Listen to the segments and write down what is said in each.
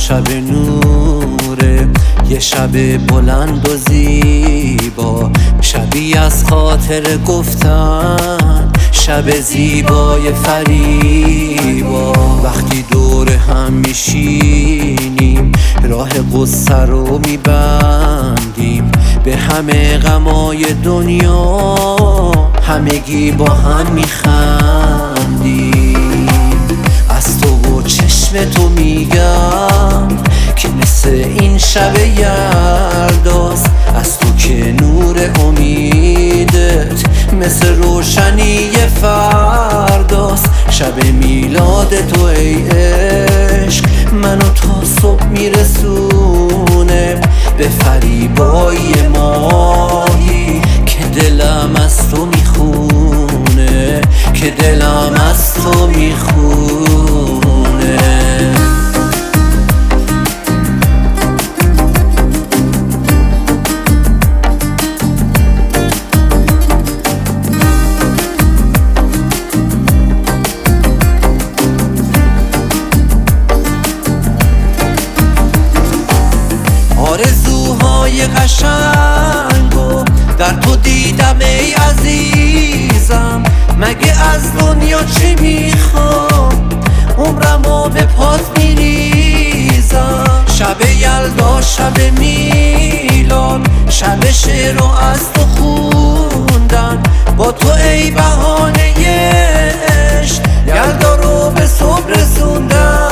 شب نوره، یه شب بلند و زیبا، شبی از خاطر گفتن، شب زیبای فریبا. وقتی دور هم میشینیم راه قصه رو میبندیم، به همه غمای دنیا همگی با هم میخندیم. از تو و چشم تو میگم که مثل این شب یلداست، از تو که نور امیدت مثل روشنی فرداست. شب میلاد تو ای عشق منو تا صبح میرسونه، به فریبای ماهی که دلم از تو میخونه، که دلم از تو میخونه. آرزوهای قشنگو در تو دیدم ای عزیزم، مگه از دنیا چی میخوام، عمرمو به پات میریزم. شب یلدا، شب میلاد، شب شعر رو از تو خوندن، با تو ای بهانه عشق یلدا رو به صبح رسوندن.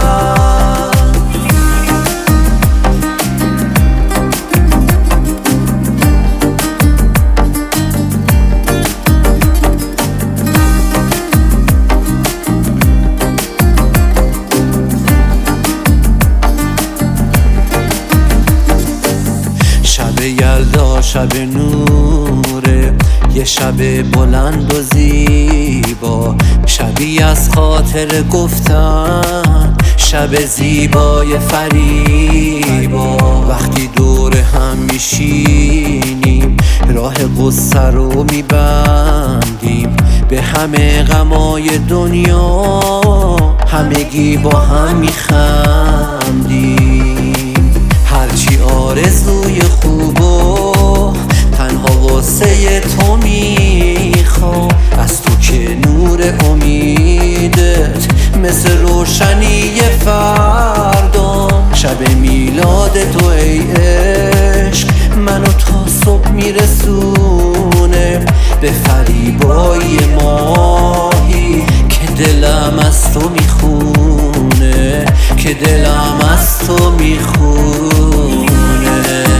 شب یلدا، شب نوره، یه شب بلند و زیبا، شبی از خاطر گفتن، شب زیبای فریبا. وقتی دور هم میشینیم راه قصه رو میبندیم، به همه غمای دنیا همگی با هم میخندیم. هرچی آرزوی خوب و تنها واسه تو میخوام، از تو که نور امیدت مثل روشنی فردا. شب میلاد تو ای عشق منو تا صبح میرسونه، به فریبای ماهی که دلم از تو میخونه، که دلم از تو میخونه.